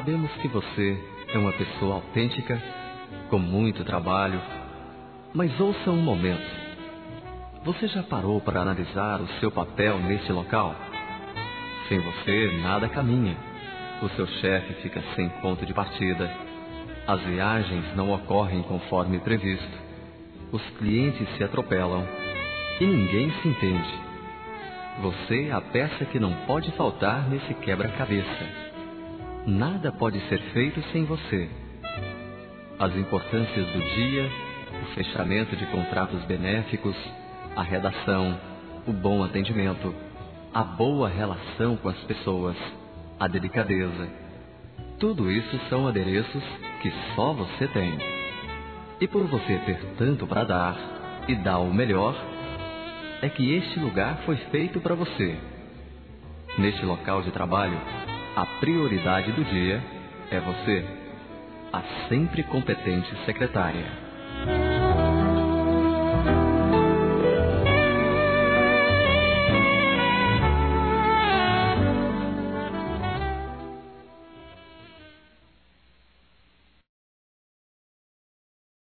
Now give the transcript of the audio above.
Sabemos que você é uma pessoa autêntica, com muito trabalho, mas ouça um momento. Você já parou para analisar o seu papel neste local? Sem você, nada caminha. O seu chefe fica sem ponto de partida. As viagens não ocorrem conforme previsto. Os clientes se atropelam e ninguém se entende. Você é a peça que não pode faltar nesse quebra-cabeça. Nada pode ser feito sem você. As importâncias do dia, o fechamento de contratos benéficos, a redação, o bom atendimento, a boa relação com as pessoas, a delicadeza. Tudo isso são adereços que só você tem. E por você ter tanto para dar e dar o melhor, é que este lugar foi feito para você. Neste local de trabalho, a prioridade do dia é você, a sempre competente secretária.